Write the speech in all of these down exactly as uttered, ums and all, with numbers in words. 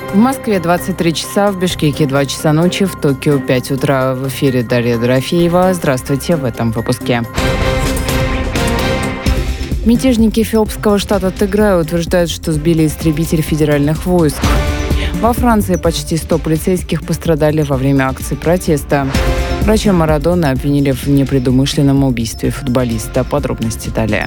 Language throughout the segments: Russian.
В Москве двадцать три часа, в Бишкеке два часа ночи, в Токио пять утра. В эфире Дарья Дорофеева. Здравствуйте в этом выпуске. Мятежники эфиопского штата Тыграй утверждают, что сбили истребитель федеральных войск. Во Франции почти сто полицейских пострадали во время акции протеста. Врача Марадоны обвинили в непредумышленном убийстве футболиста. Подробности далее.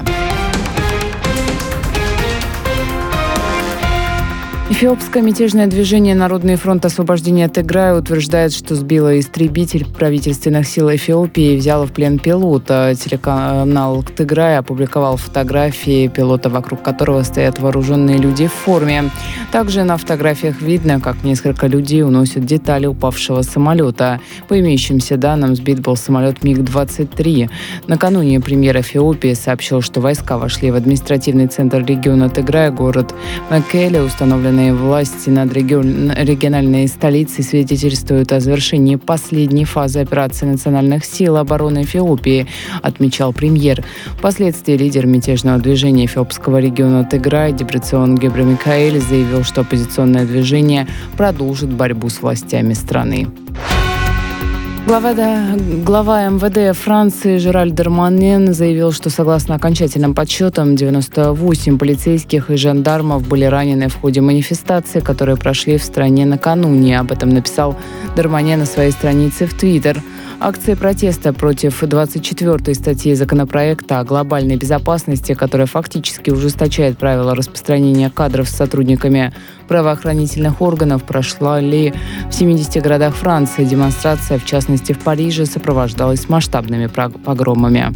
Эфиопское мятежное движение «Народный фронт освобождения Тыграя» утверждает, что сбило истребитель правительственных сил Эфиопии и взяло в плен пилота. Телеканал Тыграй опубликовал фотографии пилота, вокруг которого стоят вооруженные люди в форме. Также на фотографиях видно, как несколько людей уносят детали упавшего самолета. По имеющимся данным, сбит был самолет Миг двадцать три. Накануне премьер Эфиопии сообщил, что войска вошли в административный центр региона Тыграя, город Мекеле. Установленные власти над региональной столицей свидетельствуют о завершении последней фазы операции национальных сил обороны Эфиопии, отмечал премьер. Впоследствии лидер мятежного движения эфиопского региона Тыграй Дебрецион Гебремикаэль заявил, что оппозиционное движение продолжит борьбу с властями страны. Глава, да, глава эм вэ дэ Франции Жераль Дарманьен заявил, что согласно окончательным подсчетам, девяносто восемь полицейских и жандармов были ранены в ходе манифестаций, которые прошли в стране накануне. Об этом написал Дарманьен на своей странице в Твиттер. Акции протеста против двадцать четвёртой статьи законопроекта о глобальной безопасности, которая фактически ужесточает правила распространения кадров с сотрудниками правоохранительных органов, прошла ли в семидесяти городах Франции. Демонстрация, в частности в Париже, сопровождалась масштабными погромами.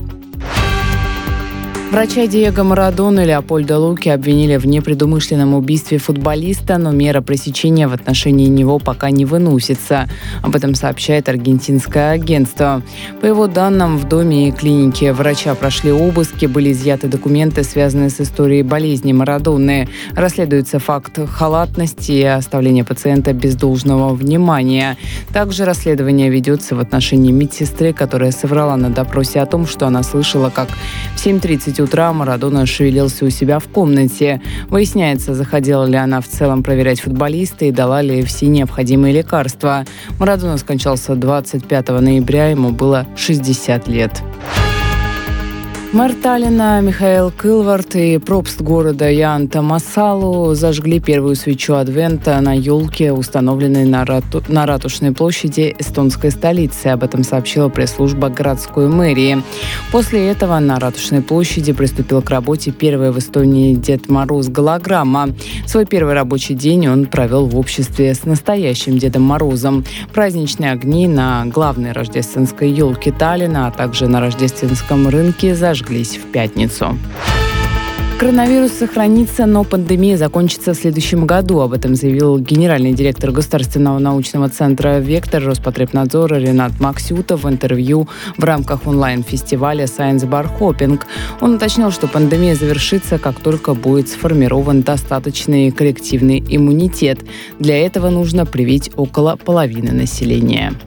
Врача Диего Марадоны Леопольда Луки обвинили в непредумышленном убийстве футболиста, но мера пресечения в отношении него пока не выносится. Об этом сообщает аргентинское агентство. По его данным, в доме и клинике врача прошли обыски, были изъяты документы, связанные с историей болезни Марадоны. Расследуется факт халатности и оставления пациента без должного внимания. Также расследование ведется в отношении медсестры, которая соврала на допросе о том, что она слышала, как в семь тридцать утра Марадона шевелился у себя в комнате. Выясняется, заходила ли она в целом проверять футболиста и дала ли все необходимые лекарства. Марадона скончался двадцать пятого ноября, ему было шестьдесят лет. Мэр Таллина Михаэл Кылвард и пропст города Ян Тамасалу зажгли первую свечу Адвента на елке, установленной на, рату... на Ратушной площади эстонской столицы. Об этом сообщила пресс-служба городской мэрии. После этого на Ратушной площади приступил к работе первый в Эстонии Дед Мороз голограмма. Свой первый рабочий день он провел в обществе с настоящим Дедом Морозом. Праздничные огни на главной рождественской елке Таллина, а также на рождественском рынке зажгли в пятницу. Коронавирус сохранится, но пандемия закончится в следующем году. Об этом заявил генеральный директор Государственного научного центра «Вектор» Роспотребнадзора Ренат Максютов в интервью в рамках онлайн-фестиваля Science Bar Hopping. Он уточнил, что пандемия завершится, как только будет сформирован достаточный коллективный иммунитет. Для этого нужно привить около половины населения.